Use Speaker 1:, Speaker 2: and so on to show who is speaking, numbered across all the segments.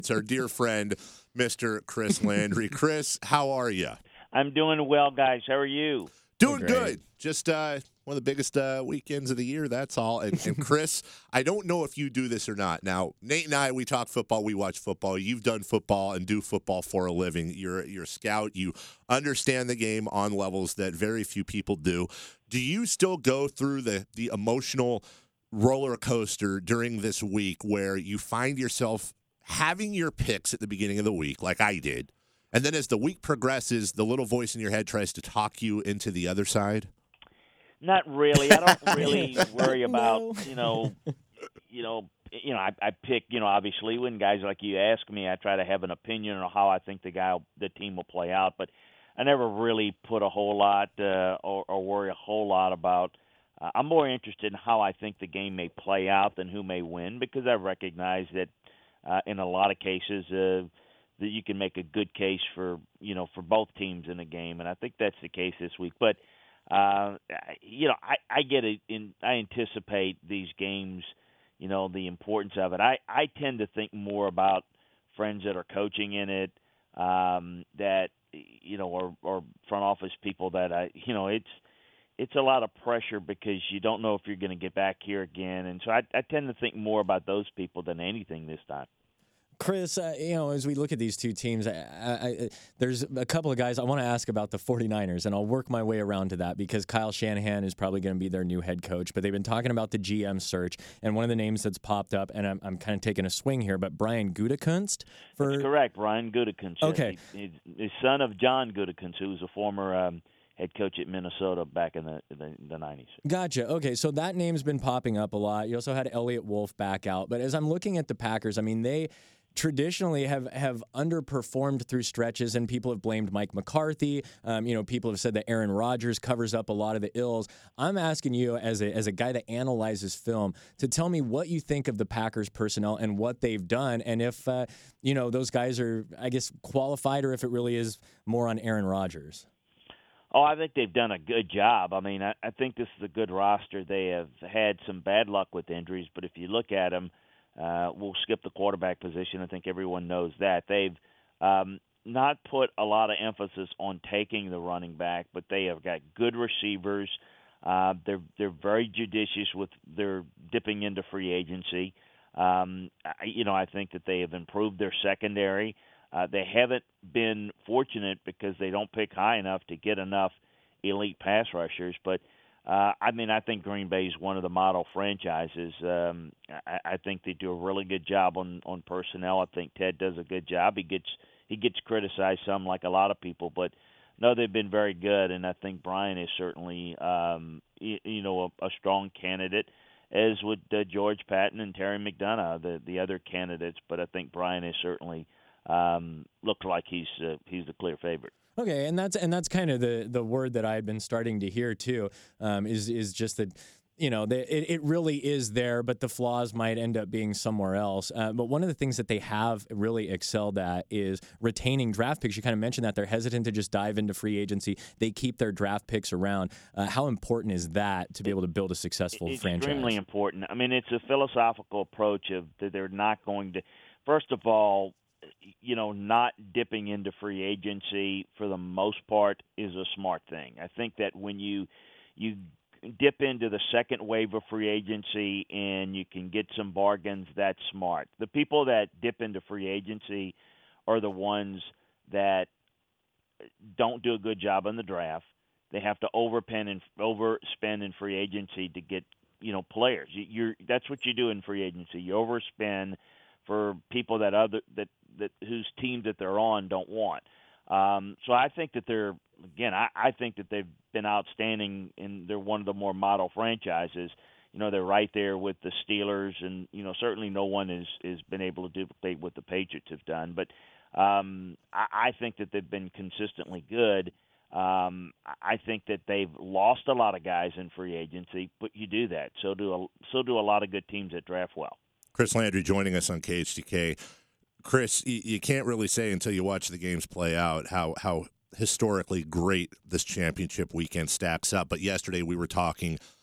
Speaker 1: It's our dear friend, Mr. Chris Landry. Chris, how are you?
Speaker 2: I'm doing well, guys. How are you?
Speaker 1: Doing good. Just one of the biggest weekends of the year, that's all. And Chris, I don't know if you do this or not. Now, Nate and I, we talk football, we watch football. You've done football and do football for a living. You're a scout. You understand the game on levels that very few people do. Do you still go through the emotional roller coaster during this week where you find yourself having your picks at the beginning of the week, like I did, and then as the week progresses, the little voice in your head tries to talk you into the other side?
Speaker 2: Not really. I don't really worry about, I pick, obviously when guys like you ask me, I try to have an opinion on how I think the team will play out, but I never really put a whole lot or worry a whole lot about. I'm more interested in how I think the game may play out than who may win, because I recognize that in a lot of cases that you can make a good case for both teams in a game, and I think that's the case this week. But I get it. I anticipate these games, the importance of it. I tend to think more about friends that are coaching in it, that or front office people that it's a lot of pressure because you don't know if you're going to get back here again, and so I tend to think more about those people than anything this time.
Speaker 3: Chris, as we look at these two teams, there's a couple of guys I want to ask about the 49ers, and I'll work my way around to that because Kyle Shanahan is probably going to be their new head coach. But they've been talking about the GM search, and one of the names that's popped up, and I'm kind of taking a swing here, but Brian Gutekunst.
Speaker 2: That's correct, Brian Gutekunst.
Speaker 3: Okay.
Speaker 2: He's son of John Gutekunst, who was a former head coach at Minnesota back in the 90s.
Speaker 3: Gotcha. Okay, so that name's been popping up a lot. You also had Elliott Wolf back out. But as I'm looking at the Packers, I mean, they traditionally have underperformed through stretches, and people have blamed Mike McCarthy. People have said that Aaron Rodgers covers up a lot of the ills. I'm asking you, as a guy that analyzes film, to tell me what you think of the Packers personnel and what they've done, and if those guys are, I guess, qualified, or if it really is more on Aaron Rodgers.
Speaker 2: Oh, I think they've done a good job. I mean, I think this is a good roster. They have had some bad luck with injuries, but if you look at them, we'll skip the quarterback position. I think everyone knows that. They've not put a lot of emphasis on taking the running back, but they have got good receivers. They're very judicious with their dipping into free agency. I think that they have improved their secondary. They haven't been fortunate because they don't pick high enough to get enough elite pass rushers, but I think Green Bay is one of the model franchises. I think they do a really good job on personnel. I think Ted does a good job. He gets criticized some, like a lot of people, but no, they've been very good. And I think Brian is certainly a strong candidate, as would George Patton and Terry McDonough, the other candidates. But I think Brian is certainly looked like he's the clear favorite.
Speaker 3: Okay, and that's kind of the word that I had been starting to hear too, is just that it really is there, but the flaws might end up being somewhere else. But one of the things that they have really excelled at is retaining draft picks. You kind of mentioned that they're hesitant to just dive into free agency. They keep their draft picks around. How important is that to be able to build a successful franchise?
Speaker 2: Extremely important. I mean, it's a philosophical approach of that they're not going to, first of all, not dipping into free agency for the most part is a smart thing. I think that when you dip into the second wave of free agency and you can get some bargains, that's smart. The people that dip into free agency are the ones that don't do a good job in the draft. They have to overspend in free agency to get players. That's what you do in free agency. You overspend for people that whose teams that they're on don't want. So I think that I think that they've been outstanding, and they're one of the more model franchises. They're right there with the Steelers, and certainly no one has been able to duplicate what the Patriots have done. But I think that they've been consistently good. I think that they've lost a lot of guys in free agency, but you do that. So do a lot of good teams that draft well.
Speaker 1: Chris Landry joining us on KHTK. Chris, you can't really say until you watch the games play out how historically great this championship weekend stacks up. But yesterday we were talking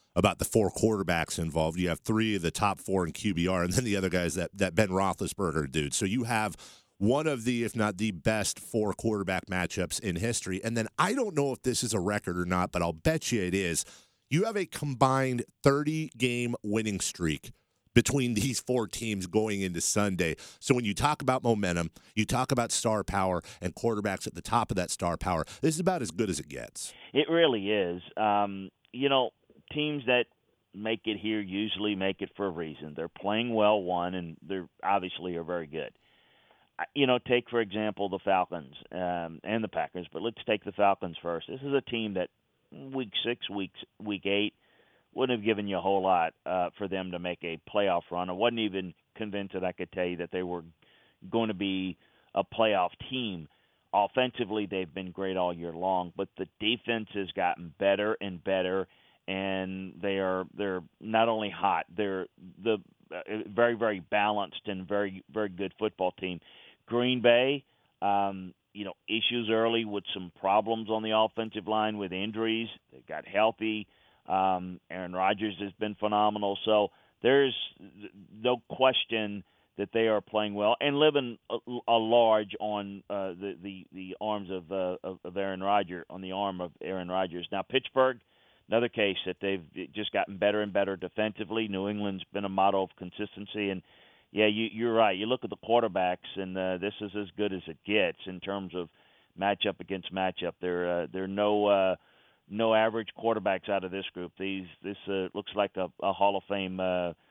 Speaker 1: about the 4 quarterbacks involved. You have 3 of the top 4 in QBR, and then the other guys that Ben Roethlisberger dude. So you have one of the, if not the best 4 quarterback matchups in history. And then I don't know if this is a record or not, but I'll bet you it is. You have a combined 30-game winning streak between these 4 teams going into Sunday. So when you talk about momentum, you talk about star power and quarterbacks at the top of that star power, this is about as good as it gets.
Speaker 2: It really is. Teams that make it here usually make it for a reason. They're playing well, one, and they obviously are very good. Take, for example, the Falcons and the Packers, but let's take the Falcons first. This is a team that week 6, week 8, wouldn't have given you a whole lot for them to make a playoff run. I wasn't even convinced that I could tell you that they were going to be a playoff team. Offensively, they've been great all year long, but the defense has gotten better and better, and they're not only hot, they're the very, very balanced and very, very good football team. Green Bay, issues early with some problems on the offensive line with injuries. They got healthy. Aaron Rodgers has been phenomenal. So there's no question that they are playing well and living a large on the arms of Aaron Rodgers, on the arm of Aaron Rodgers. Now, Pittsburgh, another case that they've just gotten better and better defensively. New England's been a model of consistency. And, yeah, you're right. You look at the quarterbacks, and this is as good as it gets in terms of matchup against matchup. There are no average quarterbacks out of this group. This looks like a Hall of Fame.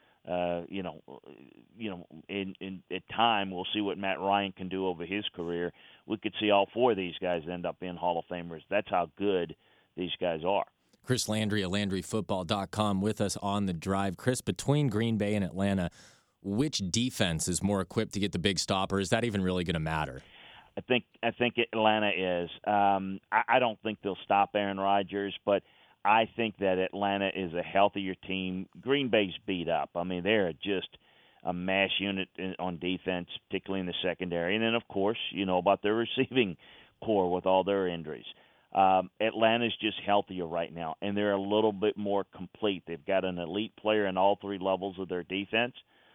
Speaker 2: In at time we'll see what Matt Ryan can do over his career. We could see all 4 of these guys end up being Hall of Famers. That's how good these guys are.
Speaker 3: Chris Landry at LandryFootball.com with us on the drive. Chris, between Green Bay and Atlanta, which defense is more equipped to get the big stop, or is that even really going to matter?
Speaker 2: I think Atlanta is. I don't think they'll stop Aaron Rodgers, but I think that Atlanta is a healthier team. Green Bay's beat up. I mean, they're just a mass unit on defense, particularly in the secondary. And then, of course, you know about their receiving core with all their injuries. Atlanta's just healthier right now, and they're a little bit more complete. They've got an elite player in all 3 levels of their defense,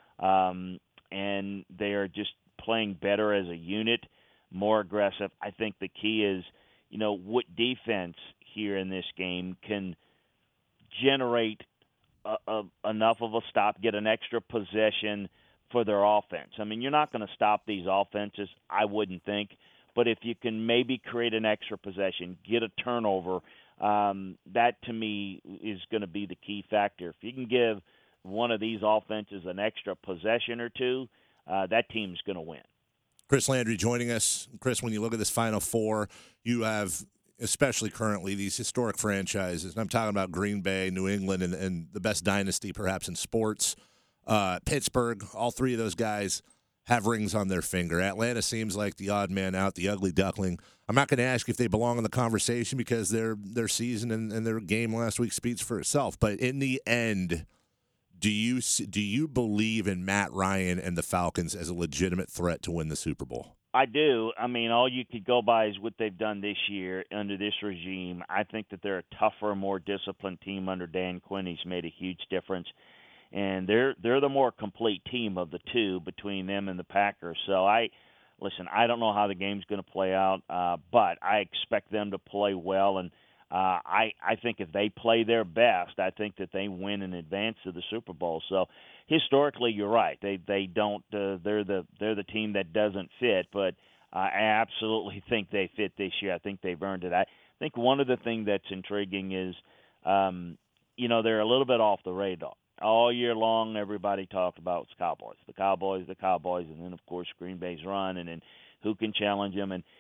Speaker 2: and they are just playing better as a unit, more aggressive. I think the key is, what defense here in this game can generate enough of a stop, get an extra possession for their offense. I mean, you're not going to stop these offenses, I wouldn't think, but if you can maybe create an extra possession, get a turnover, that to me is going to be the key factor. If you can give one of these offenses an extra possession or 2, that team's going to win.
Speaker 1: Chris Landry joining us. Chris, when you look at this Final Four, you have, especially currently, these historic franchises. And I'm talking about Green Bay, New England, and the best dynasty perhaps in sports. Pittsburgh, all 3 of those guys have rings on their finger. Atlanta seems like the odd man out, the ugly duckling. I'm not going to ask if they belong in the conversation because their season and their game last week speaks for itself. But in the end, do you believe in Matt Ryan and the Falcons as a legitimate threat to win the Super Bowl?
Speaker 2: I do. I mean, all you could go by is what they've done this year under this regime. I think that they're a tougher, more disciplined team under Dan Quinn. He's made a huge difference. And they're the more complete team of the 2 between them and the Packers. So I don't know how the game's going to play out, but I expect them to play well. And I think if they play their best, I think that they win and advance to the Super Bowl. So historically, you're right. They don't. They're the team that doesn't fit, but I absolutely think they fit this year. I think they've earned it. I think one of the things that's intriguing is, they're a little bit off the radar. All year long, everybody talked about the Cowboys, and then, of course, Green Bay's run, and then who can challenge them. And,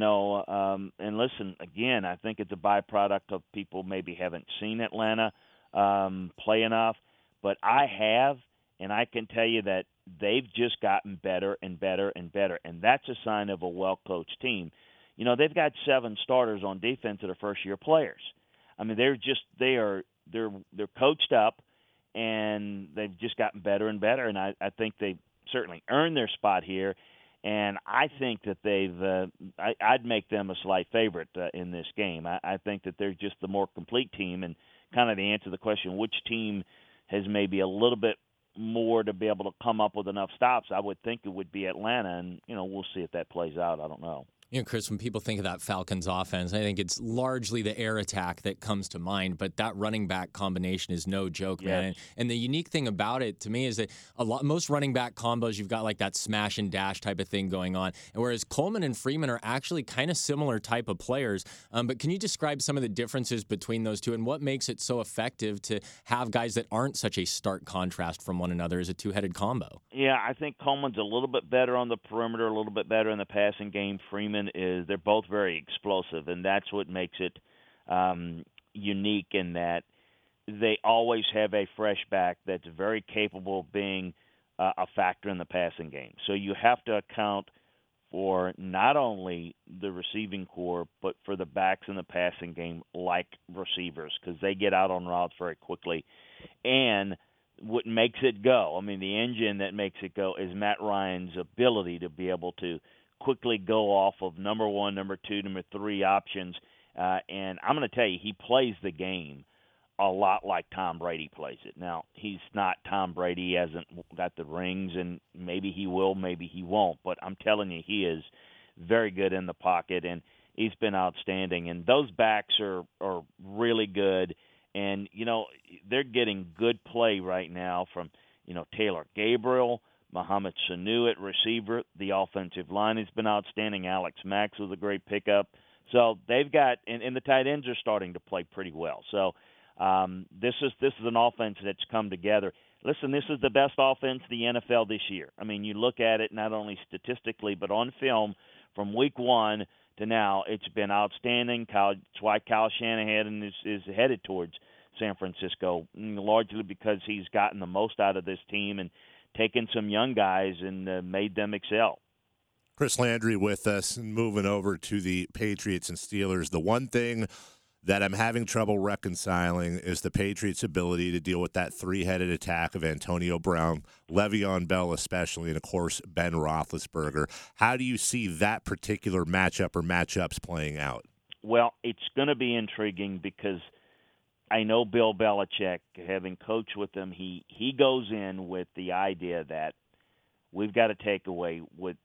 Speaker 2: and listen, again, I think it's a byproduct of people maybe haven't seen Atlanta play enough, but I have, and I can tell you that they've just gotten better and better and better, and that's a sign of a well-coached team. They've got 7 starters on defense that are first-year players. I mean, they're coached up, and they've just gotten better and better, and I think they've certainly earned their spot here. And I think that I'd make them a slight favorite in this game. I think that they're just the more complete team, and kind of the answer to the question, which team has maybe a little bit more to be able to come up with enough stops, I would think it would be Atlanta, and we'll see if that plays out. I don't know.
Speaker 3: Chris, when people think of that Falcons offense, I think it's largely the air attack that comes to mind, but that running back combination is no joke, man. And the unique thing about it to me is that most running back combos, you've got like that smash and dash type of thing going on. And whereas Coleman and Freeman are actually kind of similar type of players. But can you describe some of the differences between those two and what makes it so effective to have guys that aren't such a stark contrast from one another as a two-headed combo?
Speaker 2: Yeah, I think Coleman's a little bit better on the perimeter, a little bit better in the passing game. Freeman they're both very explosive, and that's what makes it unique in that they always have a fresh back that's very capable of being a factor in the passing game. So you have to account for not only the receiving core, but for the backs in the passing game like receivers, because they get out on routes very quickly. And what makes it go, the engine that makes it go is Matt Ryan's ability to be able to quickly go off of number one, number two, number three options. And I'm going to tell you, he plays the game a lot like Tom Brady plays it. Now, he's not Tom Brady. He hasn't got the rings, and maybe he will, maybe he won't. But I'm telling you, he is very good in the pocket, and he's been outstanding. And those backs are really good. And, they're getting good play right now from, Taylor Gabriel, Mohamed Sanu at receiver. The offensive line has been outstanding. Alex Max was a great pickup. So they've got – and the tight ends are starting to play pretty well. So this is an offense that's come together. Listen, this is the best offense in the NFL this year. You look at it not only statistically but on film from week one to now, it's been outstanding. That's why Kyle Shanahan is headed towards San Francisco, largely because he's gotten the most out of this team and taken some young guys and made them excel.
Speaker 1: Chris Landry with us, and moving over to the Patriots and Steelers. The one thing that I'm having trouble reconciling is the Patriots' ability to deal with that three-headed attack of Antonio Brown, Le'Veon Bell especially, and, of course, Ben Roethlisberger. How do you see that particular matchup or matchups playing out?
Speaker 2: Well, it's going to be intriguing because I know Bill Belichick, having coached with him, he goes in with the idea that we've got to take away what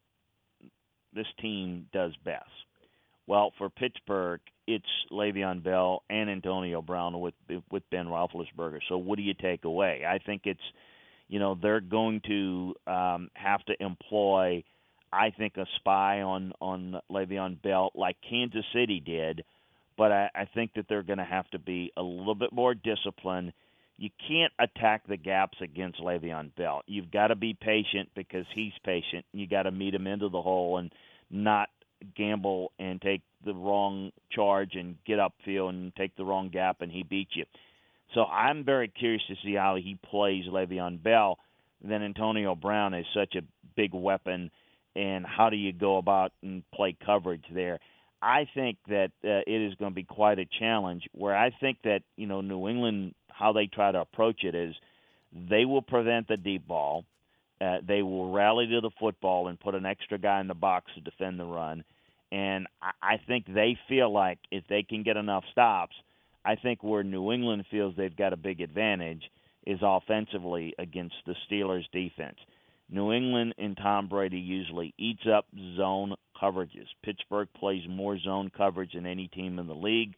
Speaker 2: this team does best. Well, for Pittsburgh, it's Le'Veon Bell and Antonio Brown with Ben Roethlisberger. So what do you take away? I think it's, they're going to have to employ, I think, a spy on Le'Veon Bell like Kansas City did. But I think that they're going to have to be a little bit more disciplined. You can't attack the gaps against Le'Veon Bell. You've got to be patient because he's patient. You got to meet him into the hole and not gamble and take the wrong charge and get upfield and take the wrong gap and he beats you. So I'm very curious to see how he plays Le'Veon Bell. Then Antonio Brown is such a big weapon, and how do you go about and play coverage there? I think that it is going to be quite a challenge where I think that, New England, how they try to approach it is they will prevent the deep ball. They will rally to the football and put an extra guy in the box to defend the run. And I think they feel like if they can get enough stops, I think where New England feels they've got a big advantage is offensively against the Steelers' defense. New England and Tom Brady usually eats up zone coverages. Pittsburgh plays more zone coverage than any team in the league,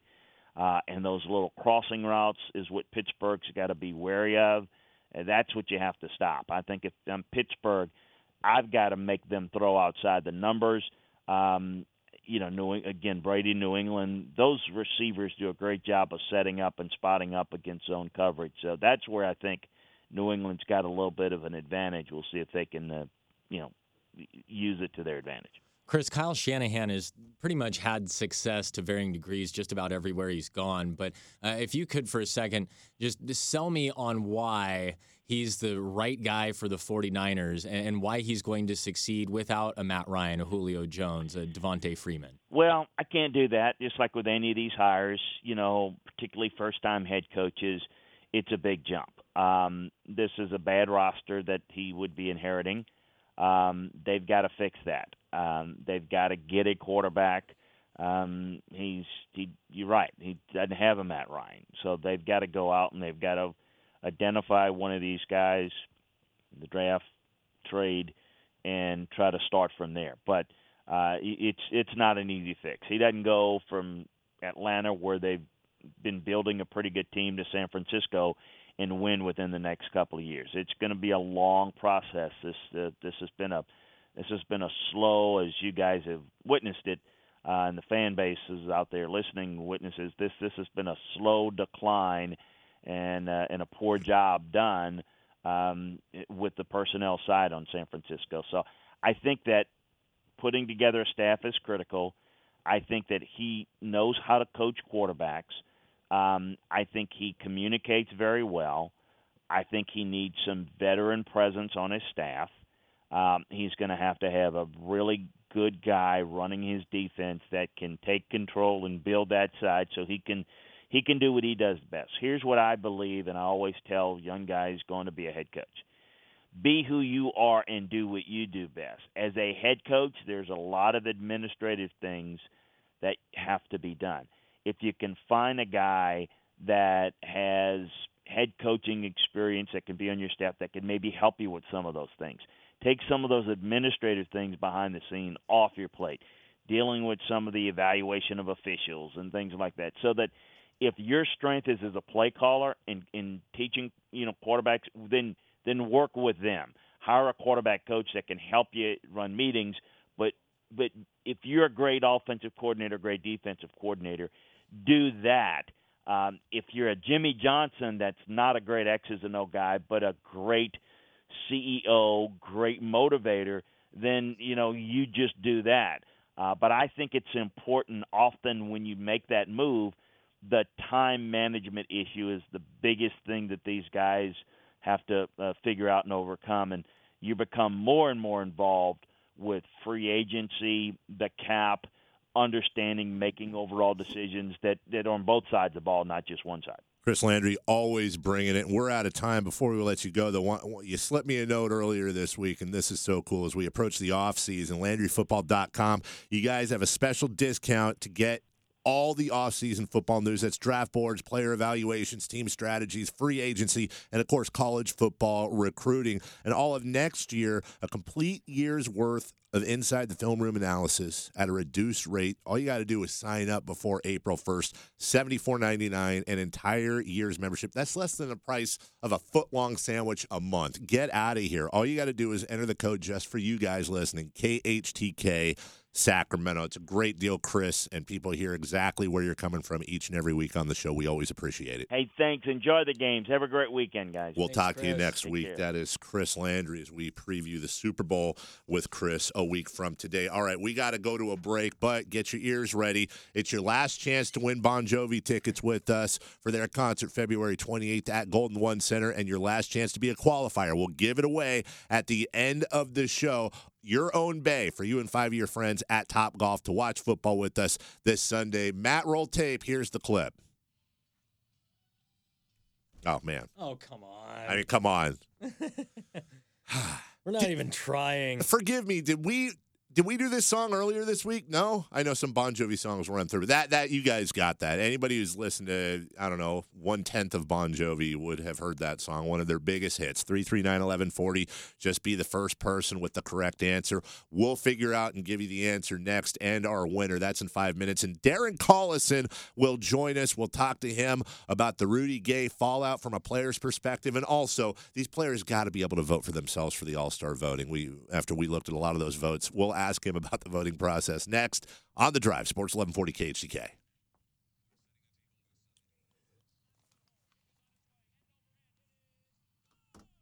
Speaker 2: and those little crossing routes is what Pittsburgh's got to be wary of. And that's what you have to stop. I think if I'm Pittsburgh, I've got to make them throw outside the numbers. Again, Brady, New England, those receivers do a great job of setting up and spotting up against zone coverage. So that's where I think New England's got a little bit of an advantage. We'll see if they can, use it to their advantage.
Speaker 3: Chris, Kyle Shanahan has pretty much had success to varying degrees just about everywhere he's gone. But if you could for a second just sell me on why he's the right guy for the 49ers and why he's going to succeed without a Matt Ryan, a Julio Jones, a Devontae Freeman.
Speaker 2: Well, I can't do that. Just like with any of these hires, particularly first-time head coaches, it's a big jump. This is a bad roster that he would be inheriting. They've got to fix that. They've got to get a quarterback. You're right. He doesn't have a Matt Ryan, so they've got to go out and they've got to identify one of these guys, the draft, trade, and try to start from there. But it's not an easy fix. He doesn't go from Atlanta, where they've been building a pretty good team, to San Francisco and win within the next couple of years. It's going to be a long process. This has been a slow, as you guys have witnessed it, and the fan bases out there listening witnesses. This has been a slow decline and a poor job done with the personnel side on San Francisco. So I think that putting together a staff is critical. I think that he knows how to coach quarterbacks. I think he communicates very well. I think he needs some veteran presence on his staff. He's going to have a really good guy running his defense that can take control and build that side so he can do what he does best. Here's what I believe, and I always tell young guys going to be a head coach. Be who you are and do what you do best. As a head coach, there's a lot of administrative things that have to be done. If you can find a guy that has head coaching experience that can be on your staff that can maybe help you with some of those things, take some of those administrative things behind the scene off your plate, dealing with some of the evaluation of officials and things like that, so that if your strength is as a play caller in teaching, quarterbacks, then work with them. Hire a quarterback coach that can help you run meetings. But if you're a great offensive coordinator, great defensive coordinator, do that. If you're a Jimmy Johnson that's not a great X's and O guy, but a great CEO, great motivator, then you just do that. But I think it's important often when you make that move. The time management issue is the biggest thing that these guys have to figure out and overcome, and you become more and more involved with free agency, the cap, understanding, making overall decisions that are on both sides of the ball, not just one side.
Speaker 1: Chris Landry, always bringing it. We're out of time. Before we let you go, you slipped me a note earlier this week, and this is so cool. As we approach the offseason, LandryFootball.com, you guys have a special discount to get all the offseason football news. That's draft boards, player evaluations, team strategies, free agency, and, of course, college football recruiting. And all of next year, a complete year's worth of inside the film room analysis at a reduced rate. All you got to do is sign up before April 1st, $74.99, an entire year's membership. That's less than the price of a foot-long sandwich a month. Get out of here. All you got to do is enter the code just for you guys listening, KHTK Sacramento. It's a great deal, Chris, and people hear exactly where you're coming from each and every week on the show. We always appreciate it.
Speaker 2: Hey, thanks. Enjoy the games. Have a great weekend, guys.
Speaker 1: We'll talk to you next
Speaker 2: Take
Speaker 1: week.
Speaker 2: care.
Speaker 1: That is Chris Landry as we preview the Super Bowl with Chris a week from today. All right, we got to go to a break, but get your ears ready. It's your last chance to win Bon Jovi tickets with us for their concert February 28th at Golden One Center, and your last chance to be a qualifier. We'll give it away at the end of the show. Your own bay for you and 5 of your friends at Topgolf to watch football with us this Sunday. Matt, roll tape. Here's the clip. Oh, man.
Speaker 3: Oh, come on.
Speaker 1: I mean, come on.
Speaker 3: We're not even trying.
Speaker 1: Forgive me. Did we do this song earlier this week? No? I know some Bon Jovi songs run through. That you guys got that. Anybody who's listened to, 1/10 of Bon Jovi would have heard that song, one of their biggest hits. 339-1140. Just be the first person with the correct answer. We'll figure out and give you the answer next and our winner. That's in 5 minutes. And Darren Collison will join us. We'll talk to him about the Rudy Gay fallout from a player's perspective. And also, these players got to be able to vote for themselves for the All-Star voting. After we looked at a lot of those votes, we'll ask him about the voting process next on The Drive, Sports 1140 KHTK.